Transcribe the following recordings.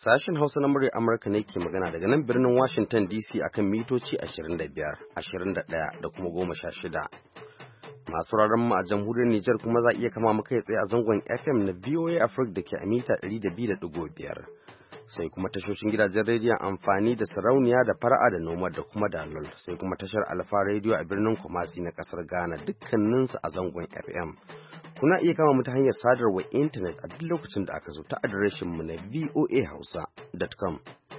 Sashen Hausa na murya Amurka ne ke magana daga nan birnin Washington DC akan mitoci 25, 21 da kuma 16. Masu raron mu a jamhuriyar Nijar kuma za a iya kama mu kai tsaye a zangon FM na VOA Africa da ke a mita 102.5. Sai kuma tashoshin gidajen rediyon amfani da sarauniya da fara'a da noma da kuma dalol, sai kuma tashar Alfa Radio a birnin Kumasi na kasar Ghana, dukkaninsu a zangon FM. Kuna iya kama mu ta hanyar sadarwar intanet a duk lokacin da aka zo ta adireshin mu na voahausa.com.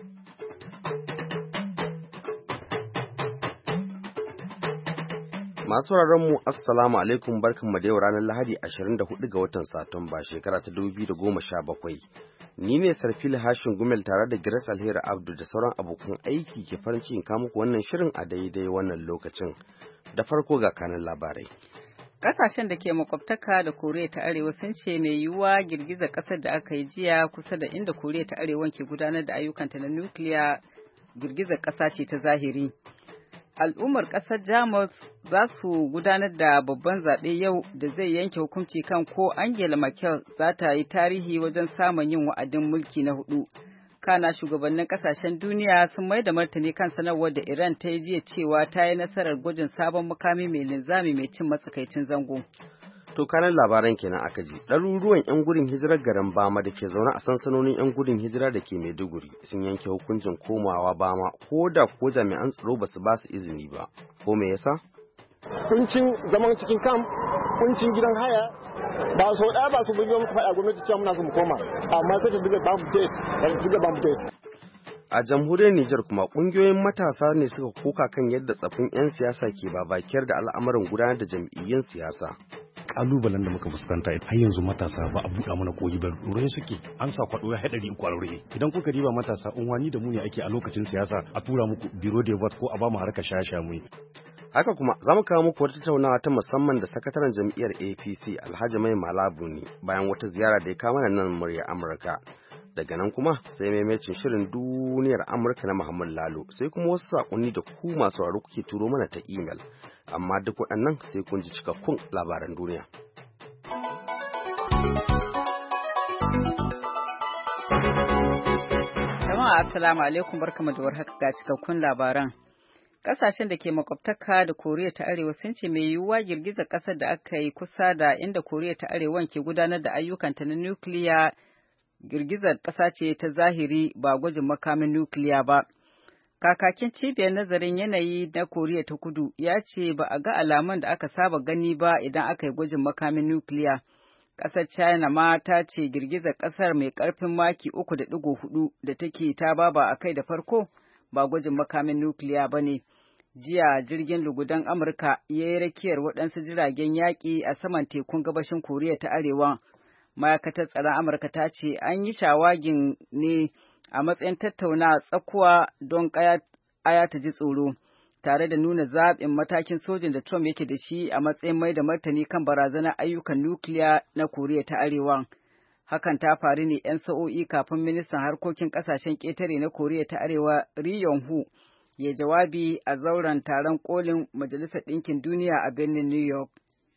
Masu mu assalamu alaikum, barkanmu da yau ranar Lahadi 24 ga watan Satumba shekara ta 2017. Ni ne Sarfil Hashin Gumel tare da Grace Alheri Abdu da sauran abokan aiki ke farin cikin kawo muku wannan shirin a daidai wannan lokacin. Da farko ga kanan labarai. Kasashen da ke makwabtaka da Koriya ta Arewa sun ce mai yiwuwa girgizar ƙasar da aka yi jiya kusa da inda Koriya ta Arewa ke gudanar da ayyukanta na nukiliya girgizar ƙasa ce ta zahiri. Al'ummar ƙasar Jamus za su gudanar da babban zaɓe yau da zai yanke hukunci kan ko Angela Merkel za ta yi tarihi wajen samun yin wa'adin mulki na hudu. Kana shugabannin ƙasashen duniya sun mai da martani kan sanarwar da Iran ta yi jiya cewa ta yi nasarar gwajin sabon makami mai linzami mai cin matsakaicin zango. To kanan labaran kenan aka ji. Ɗaruruwan 'yan gudun hijirar garin Bama da ke zaune a sansanonin 'yan gudun hijira da ke Maiduguri sun yanke hukuncin komawa Bama ko da ko jami'an tsaro ba su ba su izini ba. Ko me yasa? Kuncin zaman cikin kam, kuncin gidan haya, ba so ɗaya ba su bugi muku faɗa gwamnati cewa muna so mu koma, amma sai ta duba bamu date. A jamhuriyar Nijar kuma ƙungiyoyin matasa ne suka koka kan yadda tsafin 'yan siyasa ke babakiyar da al'amuran gudanar da jam'iyyun siyasa. Kalubalen da muka fuskanta har yanzu matasa ba a buɗa mana koyi ba, rurai suke an sa kwaɗo ya haɗari uku a rurai. Idan kuka riba matasa unwani da mu ne ake a lokacin siyasa a tura muku biro de vote ko a ba mu harkar shasha mu. Haka kuma za mu kawo muku wata tattaunawa ta musamman da sakataren jam'iyyar APC Alhaji Mai Malabu ne bayan wata ziyara da ya kawo mana nan murya Amurka. Daga nan kuma sai maimacin shirin duniyar Amurka na Muhammad Lalo, sai kuma wasu saƙonni da ku masu sauraro kuke turo mana ta imel. Amma duk waɗannan sai kun ji cikakkun labaran duniya. Jama'a assalamu alaikum, barkamu da warhaka ga cikakkun labaran. Kasashen da ke makwabtaka da Koriya ta Arewa sun ce mai yiwuwa girgizar ƙasar da aka yi kusa da inda Koriya ta Arewa ke gudanar da ayyukanta na nukiliya girgizar ƙasa ce ta zahiri ba gwajin makamin nukiliya ba. Kakakin cibiyar nazarin yanayi na Koriya ta Kudu ya ce ba a ga alaman da aka saba gani ba idan aka yi gwajin makamin nukiliya. Ƙasar China ma ta ce girgizar ƙasar mai ƙarfin maki 3.4 da take ta baba a kai da farko ba gwajin makamin nukiliya ba ne. Jiya jirgin lugudan Amurka ya yi rakiyar waɗansu jiragen yaƙi a saman tekun gabashin Koriya ta Arewa. Ma'aikatar tsaron Amurka ta ce an yi shawagin ne a matsayin tattauna tsakuwa don aya ta ji tsoro, tare da nuna zaɓin matakin sojin da Trump yake da shi a matsayin mai da martani kan barazanar ayyukan nukiliya na Koriya ta Arewa. Hakan ta faru ne 'yan sa'o'i kafin ministan harkokin ƙasashen ƙetare na Koriya ta Arewa Ri Yong Ho ya jawabi a zauren taron kolin Majalisar Ɗinkin Duniya a birnin New York.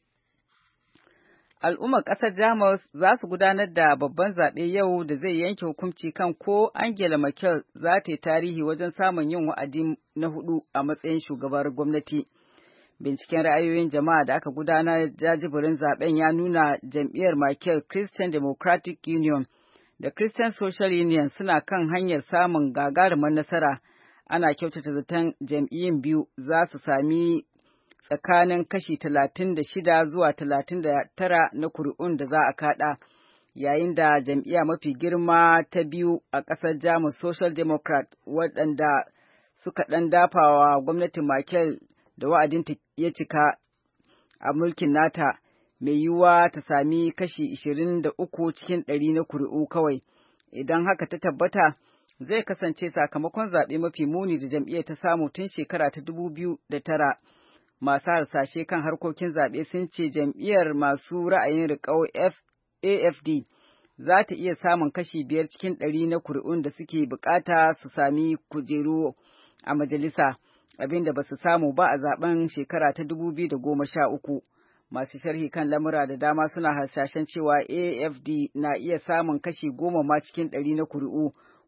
Al'ummar ƙasar Jamus za su gudanar da babban zaɓe yau da zai yanke hukunci kan ko Angela Merkel za ta yi tarihi wajen samun yin wa'adi na hudu a matsayin shugabar gwamnati. Binciken ra'ayoyin jama'a da aka gudanar jajibirin zaɓen ya nuna jam'iyyar Merkel Christian Democratic Union da Christian Social Union suna kan hanyar samun gagarumar nasara. Ana kyautata zaton jam'iyyun biyu za su sami tsakanin kashi 36 zuwa 39 na kuri'un da za a kada, yayin da jam'iyya mafi girma ta biyu a ƙasar Jamus Social Democrat waɗanda suka ɗan dafawa gwamnatin Merkel da wa'adinta ya cika a mulkin nata mai yiwuwa ta sami kashi 23 cikin 100 na kuri'u kawai. Idan haka ta tabbata, zai kasance sakamakon zaɓe mafi muni da jam'iyyar ta samu tun shekara ta 2009. Masu harsashe kan harkokin zaɓe sun ce jam'iyyar masu ra'ayin riƙau AFD za ta iya samun kashi 5 cikin 100 na kuri'un da suke bukata su sami kujeru a majalisa, abinda ba su samu ba a zaben shekara ta 2013. Masu sharhi kan lamura da dama suna hasashen cewa AFD na iya samun kashi 10 ma cikin 100 na kuri'u,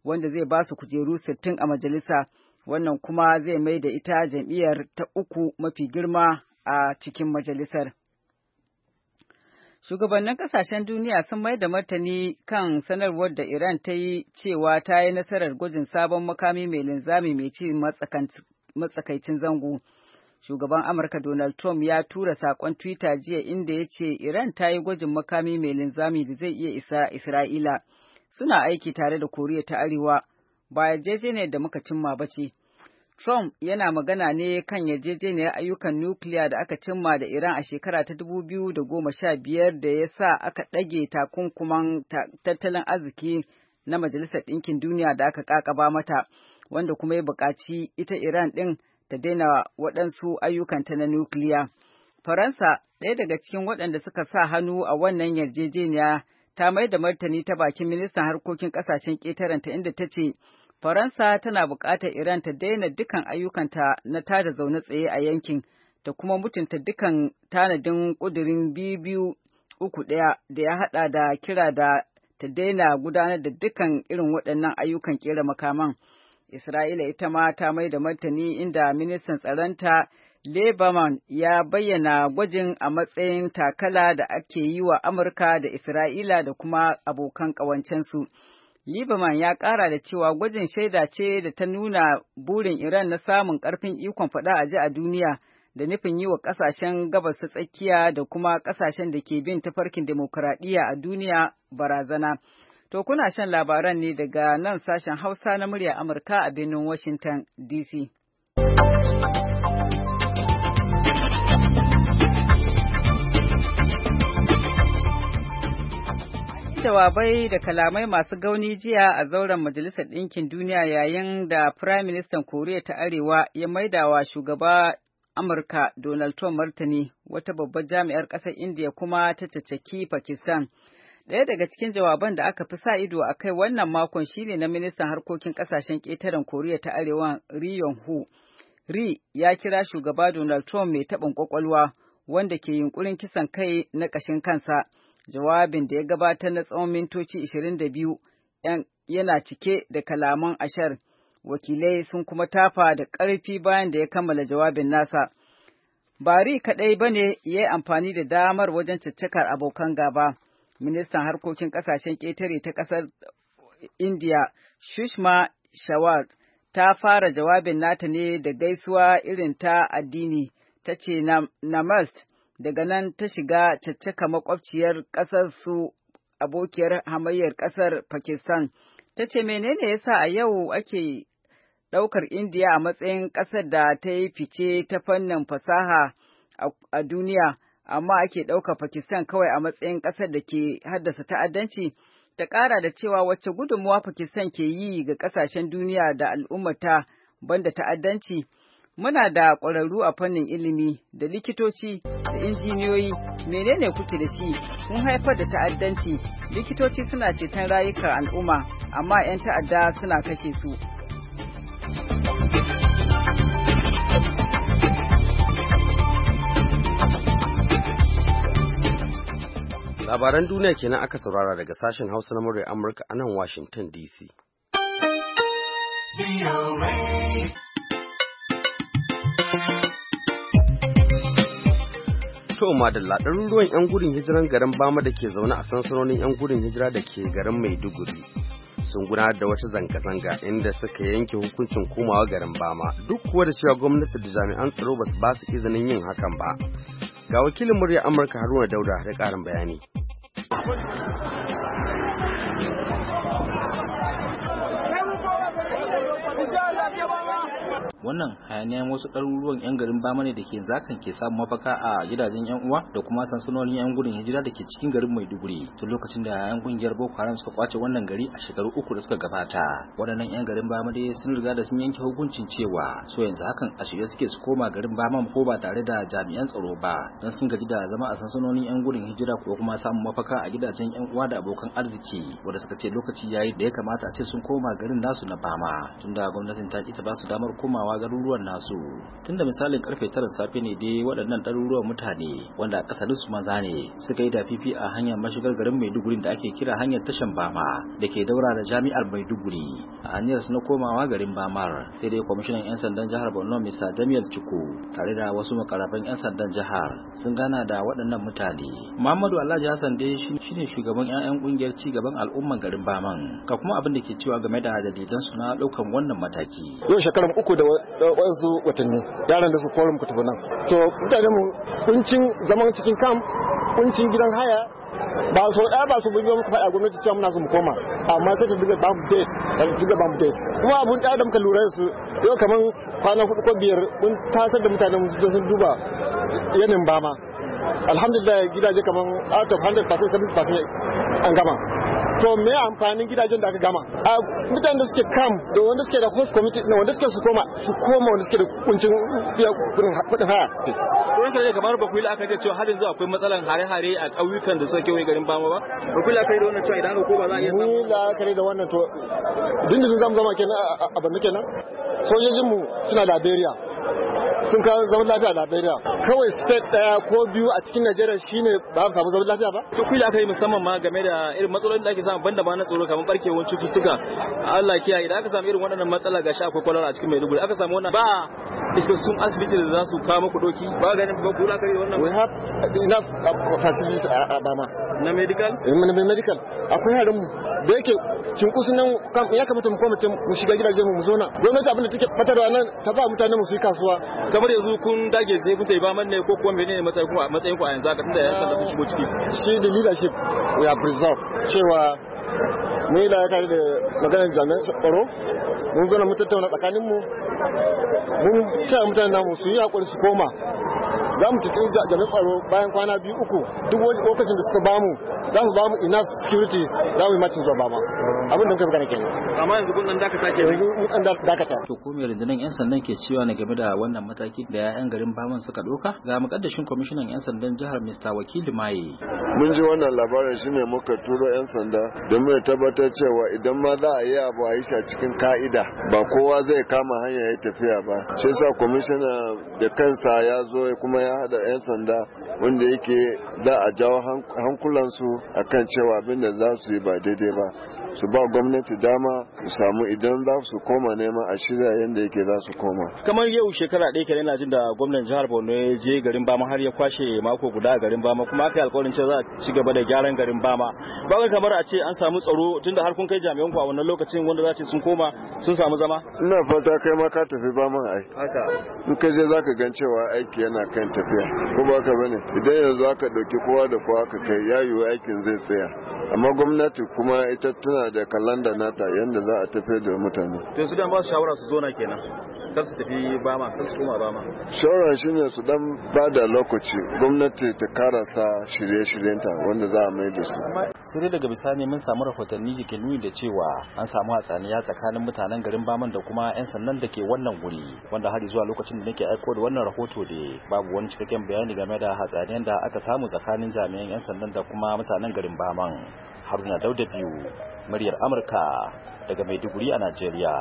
wanda zai ba su kujeru 60 a majalisa. Wannan kuma zai mai da ita jam'iyyar ta uku mafi girma a cikin majalisar. Shugabannin kasashen duniya sun mai da martani kan sanarwar da Iran ta yi cewa ta yi nasarar gwajin sabon makami mai linzami mai ci matsakaicin zango. Shugaban Amurka Donald Trump ya tura saƙon Twitter jiya inda ya ce Iran ta yi gwajin makami mai linzami da zai iya isa Isra'ila. Suna aiki tare da Koriya ta Arewa, ba yarjejeniyar da muka cimma ba ce. Trump yana magana ne kan yarjejeniyar ayyukan nukiliya da aka cimma da Iran a shekara ta 2015 da ya sa aka ɗage takunkuman tattalin arziki na Majalisar Ɗinkin Duniya da aka ƙaƙaba mata, wanda kuma ya buƙaci ita Iran ɗin ta daina waɗansu ayyukanta na nukiliya. Faransa, ɗaya daga cikin waɗanda suka sa hannu a wannan yarjejeniya, ta mai da martani ta bakin ministan harkokin ƙasashen ƙetarenta inda ta ce, Faransa tana buƙatar Iran ta daina dukan ayyukanta na tada zaune tsaye a yankin, ta kuma mutunta dukan tanadin ƙudurin 2231 da ya haɗa da kira da ta daina gudanar da dukan irin waɗannan ayyukan ƙera makaman. Isra'ila ita ma ta mai da martani inda ministan tsaronta Lieberman ya bayyana gwajin a matsayin takala da ake yi wa Amurka da Isra'ila da kuma abokan ƙawancensu. Lieberman ya ƙara da cewa gwajin shaida ce da ta nuna burin Iran na samun ƙarfin ikon faɗa a ji a duniya da nufin yi wa ƙasashen gabas ta tsakiya da kuma ƙasashen da ke bin tafarkin demokuraɗiyya a duniya barazana. To kuna shan labaran ne daga nan sashen Hausa na murya Amurka a birnin Washington DC. Jawabai da kalamai masu gauni jiya a zauren Majalisar Ɗinkin Duniya yayin da Firayim Ministan Koriya ta Arewa ya maidawa shugaba Amurka Donald Trump martani, wata babbar jami'ar ƙasar Indiya kuma ta caccaki Pakistan. Ɗaya daga cikin jawaban da aka fi sa ido a kai wannan makon shine na ministan harkokin ƙasashen ƙetaren Koriya ta Arewa Ri Yong Ho. Ri ya kira shugaba Donald Trump mai taɓin ƙwaƙwalwa wanda ke yunƙurin kisan kai na ƙashin kansa. Jawabin da ya gabatar na tsawon mintoci 22 yana cike da kalaman ashar. Wakilai sun kuma tafa da ƙarfi bayan da ya kammala jawabin nasa. Ba Ri kaɗai ba ne ya yi amfani da damar wajen caccakar abokan gaba. Ministan harkokin ƙasashen ƙetare ta ƙasar Indiya, Sushma Swaraj, ta fara jawabin nata ne da gaisuwa irin ta addini, ta ce Namaste, daga nan ta shiga caccaka makwabciyar ƙasar su abokiyar hamayyar ƙasar Pakistan. Ta ce menene yasa a yau ake ɗaukar Indiya a matsayin ƙasar da ta yi fice ta fannin fasaha a duniya, amma ake ɗaukar Pakistan kawai a matsayin ƙasar da ke haddasa ta'addanci. Ta ƙara da cewa wacce gudunmuwa Pakistan ke yi ga ƙasashen duniya da al'ummata banda ta'addanci. Muna da ƙwararru a fannin ilimi da likitoci da injiniyoyi, menene kuke da shi? Kun haifar da ta'addanci, likitoci suna ceton rayukan al'umma, amma 'yan ta'adda suna kashe su. Labaran duniya kenan aka saurara daga sashen Hausa na murya Amurka a nan Washington DC. To madalla, ɗaruruwan 'yan gudun hijiran garin Bama da ke zaune a sansanonin 'yan gudun hijira da ke garin Maiduguri sun gudanar da wata zanga-zanga inda suka yanke hukuncin komawa garin Bama, duk kuwa da cewa gwamnati da jami'an tsaro ba su izinin yin hakan ba. Ga wakilin murya Amurka Haruna Dauda da ƙarin bayani. Wannan hayaniyan wasu ɗaruruwan 'yan garin Bama ne da ke zakan ke samun mafaka a gidajen 'yan uwa da kuma sansanonin 'yan gudun hijira da ke cikin garin Maiduguri tun lokacin da 'yan kungiyar Boko Haram suka kwace wannan gari a shekaru 3 da suka gabata. Waɗannan 'yan garin Bama dai sun riga da sun yanke hukuncin cewa so yanzu hakan a shirye suke su koma garin Bama ko ba tare da jami'an tsaro ba, don sun gaji da zama a sansanonin 'yan gudun hijira ko kuma samun mafaka a gidajen 'yan uwa da abokan arziki, wanda suka ce lokaci yayi da ya kamata a ce sun koma garin nasu na Bama, tunda gwamnatin ta ki ta ba su damar komawa komawa garuruwan nasu. Tunda misalin karfe 9 safe ne dai waɗannan ɗaruruwan mutane wanda akasarin su maza ne suka yi dafifi a hanyar mashigar garin Maiduguri da ake kira hanyar tashan Bama da ke daura da jami'ar Maiduguri a hanyar su na komawa garin Bamar. Sai dai kwamishinan 'yan sandan jihar Borno Mr. Damiel Chuku tare da wasu makarafan 'yan sandan jihar sun gana da waɗannan mutane. Muhammadu Alhaji Hassan dai shine shugaban 'ya'yan kungiyar ci gaban al'umman garin Baman. Ka kuma abin da ke cewa game da dalilan su na ɗaukan wannan mataki. Yau shekaran 3 da wasu watanni yaran da su korin ku tafi nan. To mutanen mu kuncin zaman cikin kam, kuncin gidan haya, ba so ɗaya ba su bi muka faɗa gwamnati cewa muna so mu koma, amma sai ta diga ba mu date kuma abun ɗaya da muka lura da su yau kamar kwana 4 ko 5 mun tasar da mutanen mu sun duba yanayin Bama. Alhamdulillah gidaje kamar out of 100% 70% an gama. To me amfanin gidajen da aka gama? A mutanen da suke kam da wanda suke da host committee na wanda suke su koma wanda suke da kuncin kudin haya. Wurin kare kamar ba ku yi la'akari cewa har yanzu akwai matsalan hare-hare a ƙauyukan da suka kewaye garin Bama ba? Ba ku yi la'akari da wannan cewa idan aka koma za a iya samu? Ni la'akari da wannan to dindindin zamu zama kenan a Borno kenan. Sojojinmu suna Liberia. Sun kawo zaman lafiya a Liberia. Kawai state daya ko biyu a cikin Najeriya shine ba su samu zaman lafiya ba? To ku yi la'akari musamman ma game da irin matsalolin da ake samu banda ma na tsoro kamar barkewar cututtuka. Allah kiyaye idan aka samu irin waɗannan matsala gashi akwai kwalara a cikin Maiduguri aka samu wannan ba isassun asibiti da za su kawo muku doki ba ganin ba ku la'akari da wannan. We have enough facilities a Bama. Na medical? Medical. Akwai harin mu da yake cinkusun nan ya kamata mu koma mu shiga gidajen mu zo na. Gwamnati abin da take fatarwa nan ta ba mutanen mu su yi kasuwa. Kamar yanzu kun dage sai kun tafi Baman ne ko kuwa menene matsayin ku a yanzu haka tunda yan sanda sun shigo ciki. Shi da leadership we are preserved cewa mu yi la'akari da maganar jami'an tsaro mun zo na mu tattauna tsakanin mu mun ce mutanen namu su yi hakuri su koma. Za mu cikin jami'an tsaro bayan kwana 2-3 duk wani lokacin da suka bamu za su bamu enough security za mu yi macin zuwa Bama abin da muka magana kenan. Amma yanzu kun dan dakata ke mun dan dakata. To ko me rundunar 'yan sandan ke cewa ne game da wannan mataki da 'ya'yan garin Baman suka doka? Ga mukaddashin kwamishinan 'yan sandan jihar Mr. Wakili Maye. Mun ji wannan labarin shine muka turo 'yan sanda don mu tabbatar cewa idan ma za a yi abu a yi shi a cikin ka'ida ba kowa zai kama hanya ya tafiya ba. Shi yasa kwamishina da kansa ya zo kuma ya hada 'yan sanda wanda yake za a jawo hankulansu akan cewa abin da za su yi ba daidai ba. Su ba gwamnati dama su samu idan za su koma neman a shirya yadda yake za su koma. Kamar yau shekara ɗaya kenan ina jin da gwamnan jihar Borno ya je garin Bama har ya kwashe mako guda a garin Bama kuma aka yi alƙawarin cewa za a ci gaba da gyaran garin Bama. Ba kamar a ce an samu tsaro tunda har kun kai jami'an ku a wannan lokacin wanda za ce sun koma sun samu zama. Ina fata kai ma ka tafi Bama ai. Haka. In ka je zaka gan cewa aiki yana kan tafiya. Ko ba ka bane idan yanzu aka ɗauki kowa da kowa ka kai ya yiwu aikin zai tsaya. Amma gwamnati kuma ita tana da kalanda nata yadda za a tafi da mutane. To su dan ba su shawara su zo na kenan. Kar su tafi Bama, kar su koma Bama. Shawara shine su dan ba da lokaci gwamnati ta karasa shirye-shiryenta wanda za a mai da su. Sai daga bisani mun samu rahotanni da ke nuni da cewa an samu hatsaniya tsakanin mutanen garin Baman da kuma 'yan sandan da ke wannan guri wanda har zuwa lokacin da nake aiko da wannan rahoto da babu wani cikakken bayani game da hatsaniyan da aka samu tsakanin jami'an 'yan sandan da kuma mutanen garin Baman. Haruna Dauda biyu, muryar Amurka daga Maiduguri a Najeriya.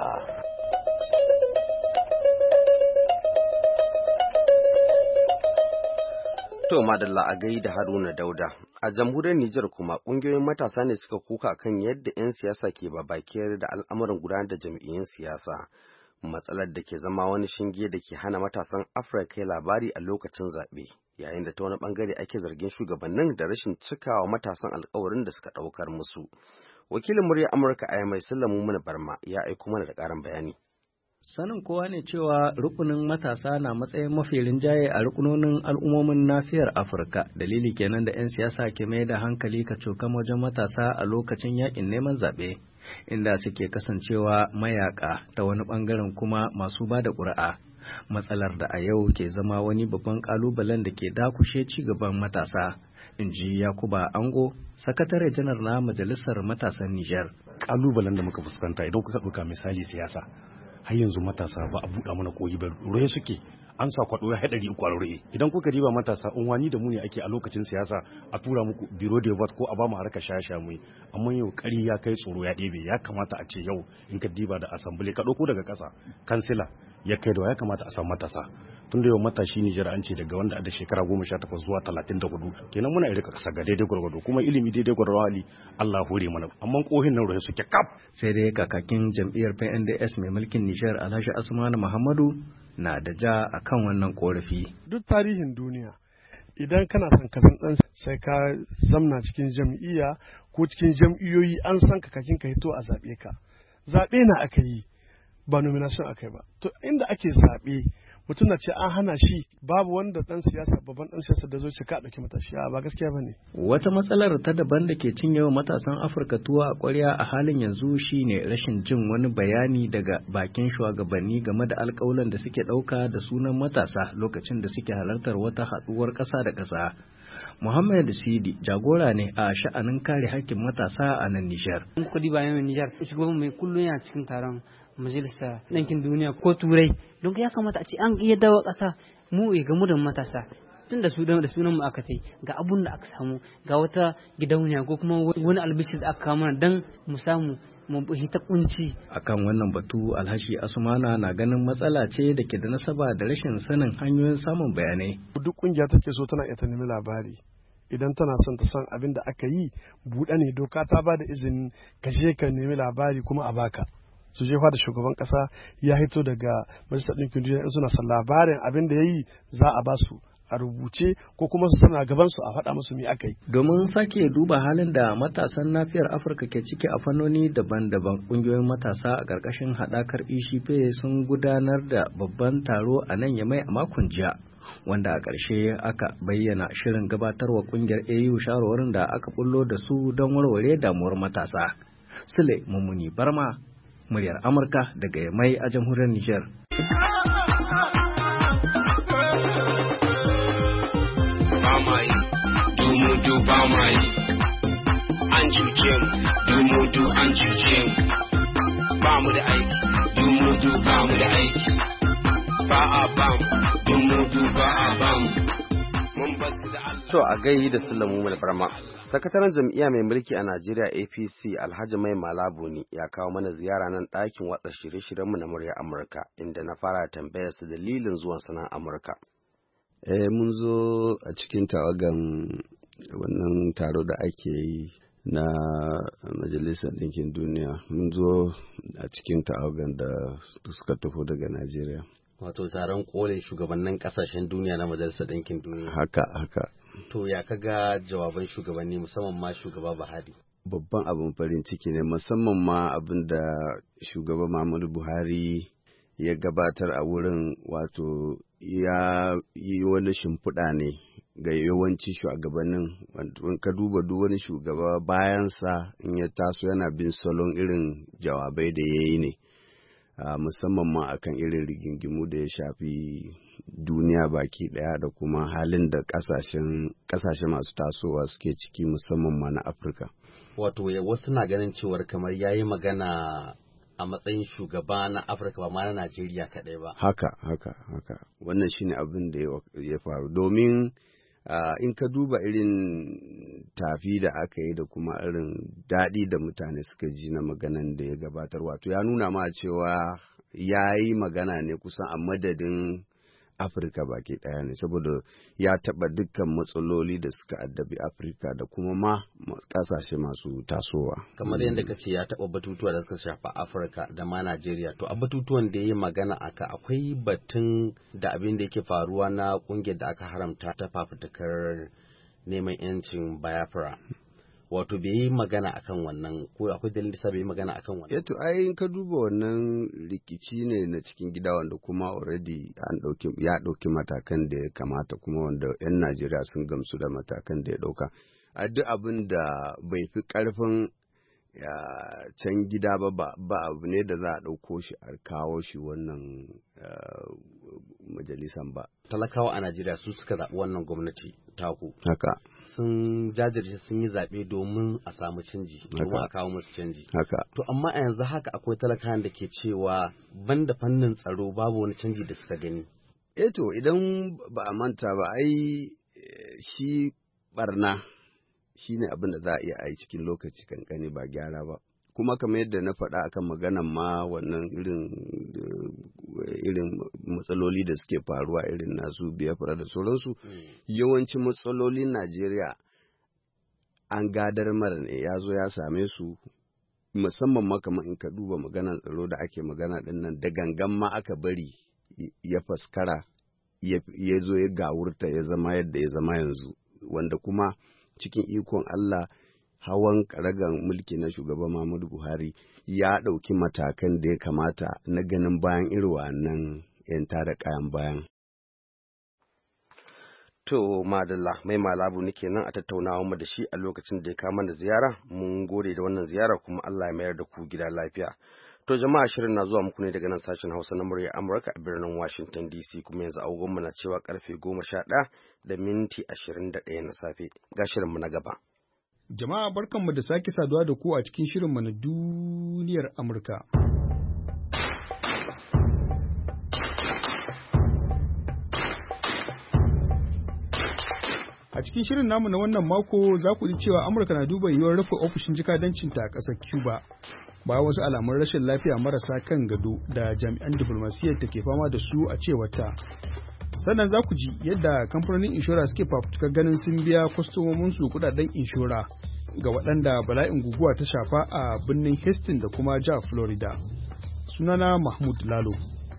To madalla a gaida Haruna Dauda. A jamhuriyar Nijar kuma ƙungiyoyin matasa ne suka kuka kan yadda 'yan siyasa ke babakiyar da al'amuran gudanar da jam'iyyun siyasa. Matsalar da ke zama wani shinge da ke hana matasan Afirka labari a lokacin zaɓe, yayin da ta wani ɓangare ake zargin shugabannin da rashin cikawa matasan alkawarin da suka ɗaukar musu. Wakilin murya Amurka a mai Sallamu Muna Barma ya aiko mana da ƙarin bayani. Sanin kowa ne cewa rukunin matasa na matsayin mafi rinjaye a rukunonin al'ummomin nafiyar Afirka. Dalili kenan da 'yan siyasa ke mai da hankali kacokan wajen matasa a lokacin yakin neman zaɓe, inda suke kasancewa mayaka ta wani ɓangaren kuma masu ba da ƙuri'a. Matsalar da a yau ke zama wani babban ƙalubalen da ke dakushe ci gaban matasa, in ji Yakuba Ango, sakatare janar na Majalisar Matasan Nijar. Ƙalubalen da muka fuskanta idan kuka ɗauka misali siyasa, har yanzu matasa ba a buɗa mana koyi ba, ruwa suke an sa kwaɗo ya haɗari uku a ruwa. Idan kuka riba matasa unwani da mu ne ake a lokacin siyasa a tura muku biro de vote ko a ba mu harkar shaya mu, amma yau ƙari ya kai tsoro ya ɗebe. Ya kamata a ce yau in ka diba da asambile ka ɗauko daga ƙasa kansila ya kai da ya kamata a samu matasa tun da yau matashi Nijar an ce daga wanda da shekara 18 zuwa 34 kenan muna rika kasa ga daidai gwargwado kuma ilimi daidai gwargwado hali Allah hore mana amma kohin nan ruhe suke kaf. Sai dai kakakin jam'iyyar PNDS mai mulkin Nijar Alhaji Asmanu Muhammadu na da ja akan wannan korafi. Duk tarihin duniya idan kana son ka san dan sai ka zamna cikin jam'iyya ko cikin jam'iyyoyi an san kakakin ka hito a zabe ka. Zabe na aka yi ba nomination aka yi ba. To inda ake zabe mutum na ce an hana shi babu wanda babban dan siyasa da zo ce ka dauki matashi ba gaskiya bane. Wata matsalar ta daban da ke cinyewa matasan Afirka tuwa a ƙwarya a halin yanzu shine rashin jin wani bayani daga bakin shugabanni game da alƙawuran da suke ɗauka da sunan matasa lokacin da suke halartar wata haɗuwar ƙasa da ƙasa. Muhammad Sidi jagora ne a sha'anin kare haƙƙin matasa a nan Nijar. Kudi ba mai Nijar shugaban mai kullum yana cikin taron majalisa ɗinkin duniya ko turai don ya kamata a ce an iya dawo ƙasa mu ya gamu da matasa tun da sunan mu aka tai ga abun da aka samu ga wata gidauniya ko kuma wani albishir da aka kawo mana don mu samu mu hita kunci. Akan wannan batu Alhaji Asmana na ganin matsala ce da ke da nasaba da rashin sanin hanyoyin samun bayanai. Duk kungiya take so tana iya ta nemi labari. Idan tana son ta san abin da aka yi buɗe ne doka ta ba da izinin ka je ka nemi labari kuma a baka. Su jefa da shugaban kasa ya hito daga majalisar ɗinkin duniya in suna son labarin abin da ya yi za a ba su a rubuce ko kuma su sana gaban su a faɗa musu me aka yi. Domin sake duba halin da matasan nafiyar Afirka ke ciki a fannoni daban-daban ƙungiyoyin matasa a ƙarƙashin haɗakar Ishife sun gudanar da babban taro a nan Yamai a makon jiya. Wanda a ƙarshe aka bayyana shirin gabatarwa ƙungiyar AU shawarwarin da aka bullo da su don warware damuwar matasa. Sule Mummuni Barma, muryar Amurka daga Yamai a jamhuriyar Nijar. An cuce mu, an cuce mu, ba mu da aiki, ba mu da aiki, ba a bam, ba a bam. To a gai da Sulamu mai Barma. Sakataren jam'iyya mai mulki a Najeriya APC Alhaji Mai Malabuni ya kawo mana ziyara nan ɗakin watsa shirye-shiryenmu na murya Amurka inda na fara tambayar su dalilin zuwan sanan Amurka. Mun zo a cikin tawagan wannan taro da ake yi na Majalisar Ɗinkin Duniya. Mun zo a cikin tawagan da suka tafi daga Najeriya. Wato taron kolin shugabannin kasashen duniya na Majalisar Ɗinkin Duniya. Haka. To ya kaga jawaban shugabanni musamman ma shugaba Buhari? Babban abin farin ciki ne musamman ma abin da shugaba Muhammadu Buhari ya gabatar a wurin, wato ya yi wani shimfiɗa ne ga yawanci shugabannin. Ka duba duk wani shugaba bayansa in ya taso yana bin salon irin jawabai da ya yi ne. Musamman ma akan irin rigingimu da ya shafi duniya baki daya da kuma halin da kasashe masu tasowa suke ciki musamman ma na Afirka. Wato wasu na ganin cewar kamar ya yi magana a matsayin shugaba na Afirka ba ma na Najeriya kaɗai ba. Haka. Wannan shine abin da ya faru domin in ka duba irin tafi da aka yi da kuma irin daɗi da mutane suka ji na maganan da ya gabatar, wato ya nuna ma cewa ya yi magana ne kusan a madadin Afirka baki ɗaya ne, saboda ya taɓa dukkan matsaloli da suka addabi Afirka da kuma ma ƙasashe masu tasowa. Kamar yadda ka ce ya taɓa batutuwa da suka shafa Afirka da ma Najeriya, to a batutuwan da ya yi magana aka akwai batun da abin da yake faruwa na ƙungiyar da aka haramta ta fafutukar neman 'yancin Biafra. Wato bai yi magana akan wannan, ko akwai dalilin da bai yi magana akan wannan? To ai ka duba wannan rikici ne na cikin gida wanda kuma already ya ɗauki matakan da ya kamata, kuma wanda 'yan Najeriya sun gamsu da matakan da ya ɗauka. A duk abin da bai fi ƙarfin can gida ba abu ne da za a ɗauko shi a kawo shi wannan majalisan ba. Talakawa a Najeriya su suka zaɓi wannan gwamnati taku. Haka. Sun jajirce sun yi zaɓe domin a samu canji, domin a kawo musu canji. Haka. To amma a yanzu haka akwai talakawan da ke cewa banda fannin tsaro babu wani canji da suka gani. To idan ba a manta ba ai shi barna shi ne abin da za a iya yi cikin lokaci kankani ba gyara ba. kuma kamar yadda na faɗa akan maganan ma wannan irin matsaloli da suke faruwa irin nasu Biafra da sauransu, yawancin matsalolin Najeriya an gadar mara ne, ya zo ya same su, musamman ma kamar in ka duba maganan tsaro da ake magana din nan, da gangan ma aka bari ya faskara ya zo ya gawurta ya zama yadda ya zama yanzu, wanda kuma cikin ikon Allah hawan karagan mulki na shugaban Muhammadu Buhari ya ɗauki matakan da ya kamata na ganin bayan irin wannan 'yan tada kayan bayan. To madalla mai malabu nake nan a tattaunawa mu da shi a lokacin da ya kama da ziyara. Mun gode da wannan ziyara kuma Allah ya mayar da ku gida lafiya. To jama'a, shirin na zuwa muku ne daga nan sashen Hausa na murya Amurka a birnin Washington DC, kuma yanzu agogonmu na cewa karfe 11:21 na safe. Ga shirinmu na gaba. Jama'a barkanmu da sake saduwa da ku a cikin shirinmu na duniyar Amurka. A cikin shirin namu na wannan mako za ku ji cewa Amurka na duba yiwuwar rufe ofishin jikadancinta a ƙasar Cuba, bayan wasu alamun rashin lafiya marasa kan gado da jami'an diflomasiyyar ta ke fama da su a cewarta. Sannan za ku ji yadda kamfanonin inshora suke fafutukar ganin sun biya kwastomominsu kudaden inshora ga waɗanda bala'in guguwa ta shafa a birnin Houston da kuma jihar Florida. Sunana Mahmud Lalo.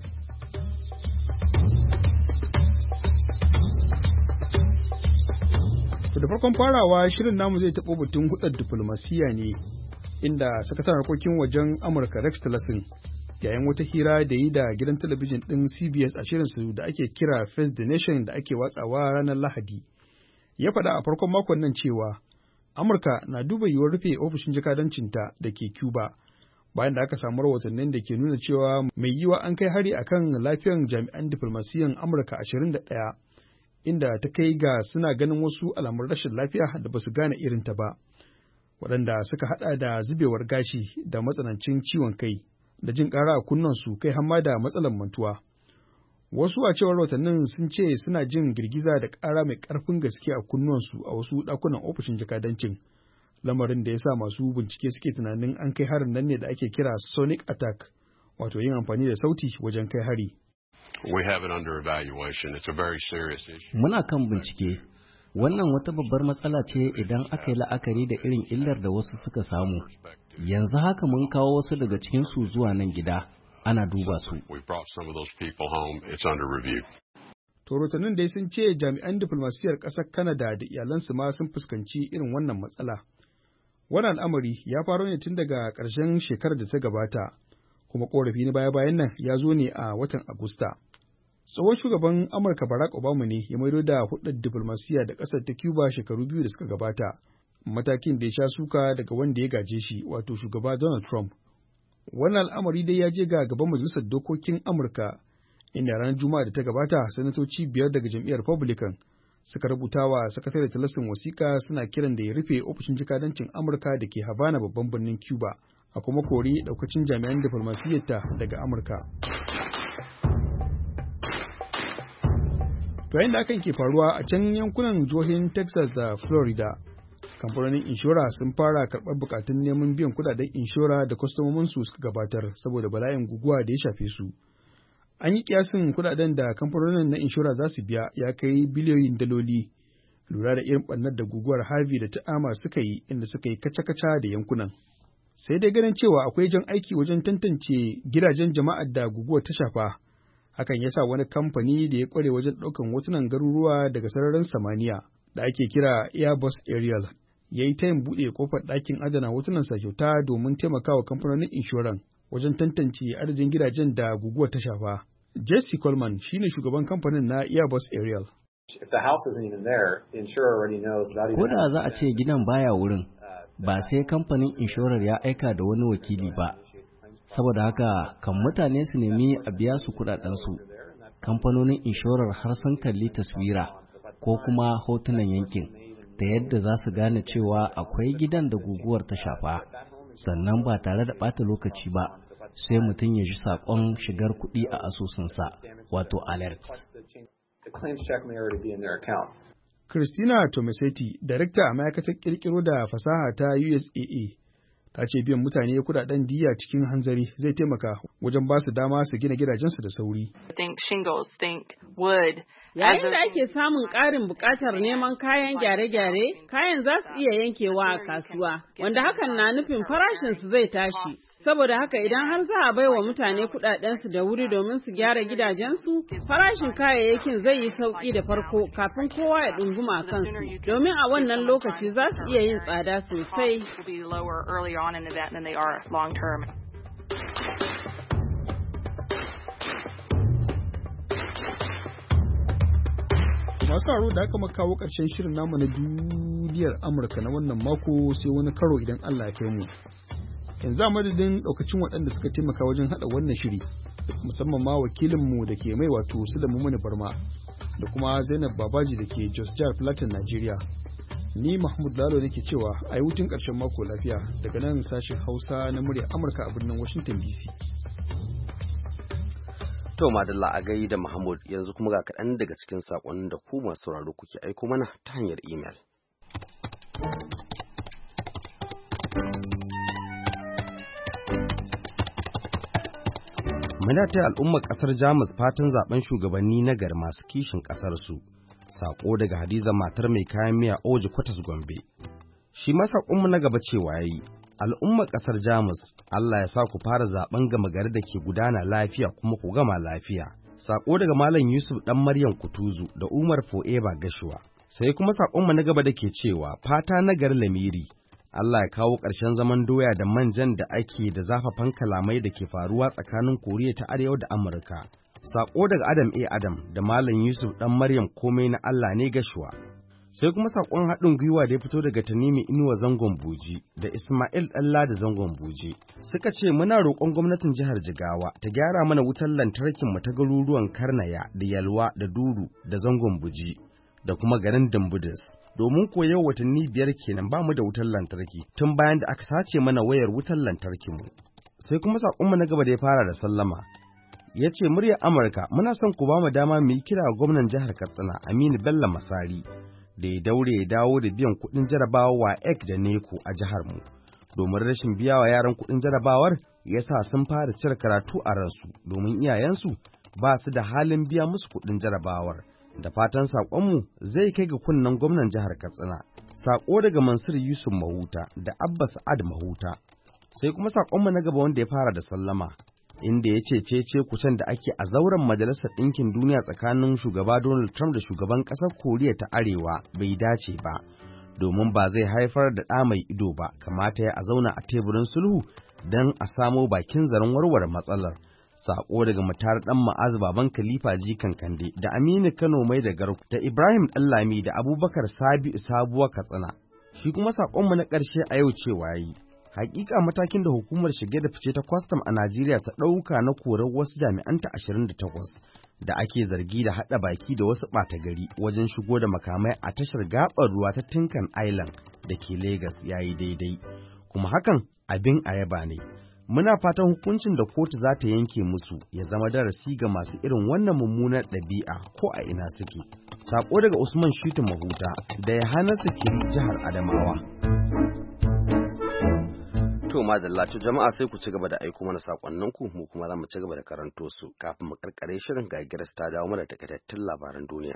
Da farkon farawa, shirin namu zai taɓo batun hudar diflomasiyya ne, inda sakataren harkokin wajen Amurka Rex Tillerson, yayin wata hira da yi da gidan talabijin ɗin CBS a shirinsu da ake kira Face the Nation da ake watsawa ranar Lahadi, ya faɗa a farkon makon nan cewa Amurka na duba yiwuwar rufe ofishin jakadancinta da ke Cuba, bayan da aka samu rahotannin da ke nuna cewa mai yiwa an kai hari akan lafiyar jami'an diflomasiyyan Amurka 21. Inda ta kai ga suna ganin wasu alamun rashin lafiya da ba su gane irinta ba, waɗanda suka haɗa da zubewar gashi da matsanancin ciwon kai da jin ƙara a kunnensu kai hamma da matsalar mantuwa. Wasu a cewar rahotannin sun ce suna jin girgiza da ƙara mai ƙarfin gaske a kunnuwansu a wasu ɗakunan ofishin jakadancin, lamarin da ya sa masu bincike suke tunanin an kai harin nan ne da ake kira sonic attack, wato yin amfani da sauti wajen kai hari. Muna kan bincike. Wannan wata babbar matsala ce idan aka yi la'akari da irin illar da wasu suka samu. Yanzu haka mun kawo wasu daga cikinsu zuwa nan gida, ana duba su. Rahotannin dai sun ce jami'an diflomasiyyar ƙasar Canada da iyalansu ma sun fuskanci irin wannan matsala. Wannan al'amari ya faro ne tun daga ƙarshen shekarar da ta gabata, kuma ƙorafi na baya-bayan nan ya zo ne a watan Agusta. Tsohon shugaban Amurka Barack Obama ne ya maido da hudar diflomasiyya da ƙasar ta Cuba shekaru 2 da suka gabata, matakin da ya sha suka daga wanda ya gaje shi, wato shugaba Donald Trump. Wannan al'amari dai ya je ga gaban Majalisar Dokokin Amurka, inda ranar Juma'a da ta gabata sanatoci 5 daga jam'iyyar Republican suka rubuta wa sakatare Tillerson wasiƙa suna kiran da ya rufe ofishin jikadancin Amurka da ke Havana, babban birnin Cuba, a kuma kori ɗaukacin jami'an diflomasiyyarta daga Amurka. To yayin da hakan ke faruwa a can yankunan jihohin Texas da Florida, kamfanonin inshora sun fara karɓar bukatun neman biyan kudaden inshora da kwastomominsu suka gabatar saboda bala'in guguwa da ya shafe su. An yi kiyasin kudaden da kamfanonin na inshora za su biya ya kai biliyoyin daloli, lura da irin ɓannar da guguwar Harvey da ta Ama suka yi, inda suka yi kaca-kaca da yankunan. Sai dai ganin cewa akwai jan aiki wajen tantance gidajen jama'ar da guguwar ta shafa. Hakan ya sa wani kamfani da ya kware wajen ɗaukan hotunan garuruwa daga sararin samaniya da ake kira Airbus Aerial ya yi tayin buɗe kofar ɗakin adana hotunan sa kyauta domin taimakawa kamfanonin inshoran wajen tantance adadin gidajen da guguwar ta shafa. Jesse Coleman shine shugaban kamfanin na Airbus Aerial. Ko da za a ce gidan baya wurin, ba sai kamfanin inshorar ya aika da wani wakili ba. Saboda haka kan mutane su nemi a biya su kudadensu, kamfanonin inshorar har sun kalli taswira ko kuma hotunan yankin da yadda za su gane cewa akwai gidan da guguwar ta shafa, sannan ba tare da ɓata lokaci ba sai mutum ya ji saƙon shigar kuɗi a asusunsa, wato alert. Christina Tomasetti, darakta a ma'aikatar ƙirƙiro da fasaha ta USAA, Ta ce biyan mutane kudaden diya cikin hanzari zai taimaka wajen ba su dama su gina gidajensu da sauri. Yayin da ake samun ƙarin buƙatar neman kayan gyare-gyare, kayan za su iya yankewa a kasuwa, wanda hakan na nufin farashinsu zai tashi. Saboda haka idan har za a bai wa mutane kuɗaɗensu da wuri domin su gyara gidajensu, farashin kayayyakin zai yi sauƙi da farko kafin kowa ya ɗunguma a kansu, domin a wannan lokaci za su iya yin tsada sosai. Masu haro da aka makawo ƙarshen shirin namu na duniyar Amurka na wannan mako sai wani karo idan Allah ya kai mu. Yanzu a madadin ɗaukacin waɗanda suka taimaka wajen haɗa wannan shiri, musamman ma wakilinmu da ke mai wato Sulaimu Muni Barma da kuma Zainab Babaji da ke Jos Jihar Plateau, Najeriya. Ni Mahmud Lalo nake cewa a yi hutun ƙarshen mako lafiya daga nan sashen Hausa na muryar Amurka a birnin Washington DC. To madalla a gai da Mahmud, yanzu kuma ga kaɗan daga cikin saƙonin da ku masu sauraro kuke aiko mana ta hanyar imel. Muna ta al'ummar ƙasar Jamus fatan zaben shugabanni na gari masu kishin ƙasarsu. Saƙo daga Hadiza matar mai kayan miya Oji Kwatas Gombe. Shi ma saƙonmu na gaba cewa yayi, al'ummar ƙasar Jamus, Allah ya sa ku fara zaben gama gari da ke gudana lafiya kuma ku gama lafiya. Saƙo daga Malam Yusuf ɗan Maryam Kutuzu da Umar Fo'eba Gashuwa. Sai kuma saƙonmu na gaba da ke cewa fata na gari Lamiri. Allah ya kawo ƙarshen zaman doya da manjan da ake da zafafan kalamai da ke faruwa tsakanin Koriya ta Arewa da Amurka. Saƙo daga Adam A. Adam da Malam Yusuf ɗan Maryam komai na Allah ne Gashuwa. Sai kuma saƙon haɗin gwiwa da ya fito daga Tanimi Inuwa Zangon Buji da Ismail Ɗalla da Zangon Buji. Suka ce muna roƙon gwamnatin jihar Jigawa ta gyara mana wutar lantarkin mu ta garuruwan Karnaya da Yalwa da Duru da Zangon Buji da kuma garin Dambudus. Domin ko yau watanni 5 kenan ba mu da wutar lantarki tun bayan da aka sace mana wayar wutar lantarkin mu. Sai kuma saƙonmu na gaba da ya fara da sallama. Ya ce muryar Amurka muna son ku ba mu dama mu yi kira ga gwamnan jihar Katsina Aminu Bello Masari da ya daure ya dawo da biyan kuɗin jarabawa wa EC da NECO a jihar mu. Domin rashin biya wa yaran kuɗin jarabawar ya sa sun fara cire karatu a ransu domin iyayensu ba su da halin biya musu kuɗin jarabawar. Da fatan saƙonmu zai kai ga kunnen gwamnan jihar Katsina. Saƙo daga Mansur Yusuf Mahuta da Abba Sa'ad Mahuta. Sai kuma saƙonmu na gaba wanda ya fara da sallama, inda ya ce cece kucen da ake a zauren Majalisar Ɗinkin Duniya tsakanin shugaba Donald Trump da shugaban ƙasar Koriya ta Arewa bai dace ba, domin ba zai haifar da ɗa mai ido ba, kamata ya a zauna a teburin sulhu don a samo bakin zaren warware matsalar. Saƙo daga Mutar ɗan Ma'az baban Khalifa Jikan Kande da Aminu Kano Mai da Garku da Ibrahim Ɗanlami da Abubakar Sabi'u Sabuwa Katsina. Shi kuma saƙonmu na ƙarshe a yau cewa yi, hakika matakin da hukumar shige da fice ta kwastam a Najeriya ta ɗauka na korar wasu jami'anta 28 da ake zargi da haɗa baki da wasu ɓata gari wajen shigo da makamai a tashar gaɓar ruwa ta Tinkan Island da ke Legas ya yi daidai, kuma hakan abin ayaba ne. Muna fatan hukuncin da kotu za ta yanke musu ya zama darasi ga masu irin wannan mummunar ɗabi'a ko a ina suke. Sako daga Usman Shitu Mahuta da Yohana Sikiri jihar Adamawa. To madalla to jama'a sai ku ci gaba da aiko mana sakonninku mu kuma za mu ci gaba da karanto su kafin mu karkare shirin ga Giras ta dawo mana takaitattun labaran duniya.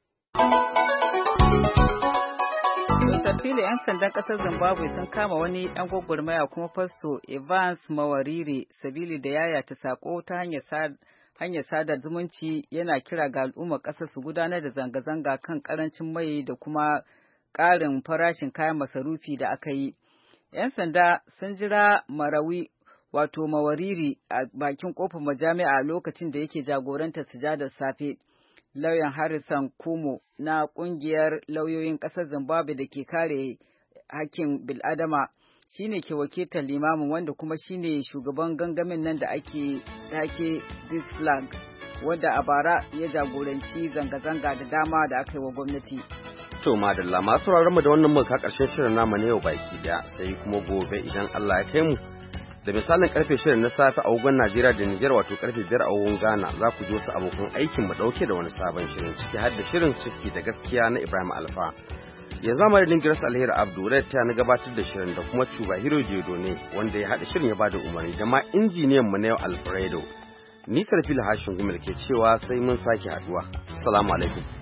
Sarfili 'yan sandan ƙasar Zimbabwe sun kama wani ɗan gwagwarmaya kuma fasto Evans Mawarire sabili da yayata sako ta hanyar sada zumunci yana kira ga al'ummar ƙasar su gudanar da zanga-zanga kan ƙarancin mai da kuma ƙarin farashin kayan masarufi da aka yi. 'Yan sanda sun jira Mawariri a bakin kofar majami'a lokacin da yake jagorantar sujadar safe. Lauyan Harrison Kumo na kungiyar lauyoyin ƙasar Zimbabwe da ke kare hakkin bil'adama shine ke wakiltar limamin wanda kuma shine shugaban gangamin nan da ake take This Flag wanda a bara ya jagoranci zanga-zanga da dama da aka yi wa gwamnati. To madalla masu mu da wannan muka karshen shirin namu ne yau baki daya sai kuma gobe idan Allah ya kai mu da misalin karfe 6 na safe a wugan Najeriya da Nijar wato karfe 5 a wugan Ghana za ku ji wasu abokan aikin mu dauke da wani sabon shirin ciki har da shirin ciki da gaskiya na Ibrahim Alfa. Ya zama da Grace Alheri Abdu da ta na gabatar da shirin da kuma Cuba Hero Jedo ne wanda ya haɗa shirin ya bada umarni da ma injiniyan mu na yau Alfredo. Nisar fil hashin gumel ke cewa sai mun sake haduwa. Assalamu alaikum.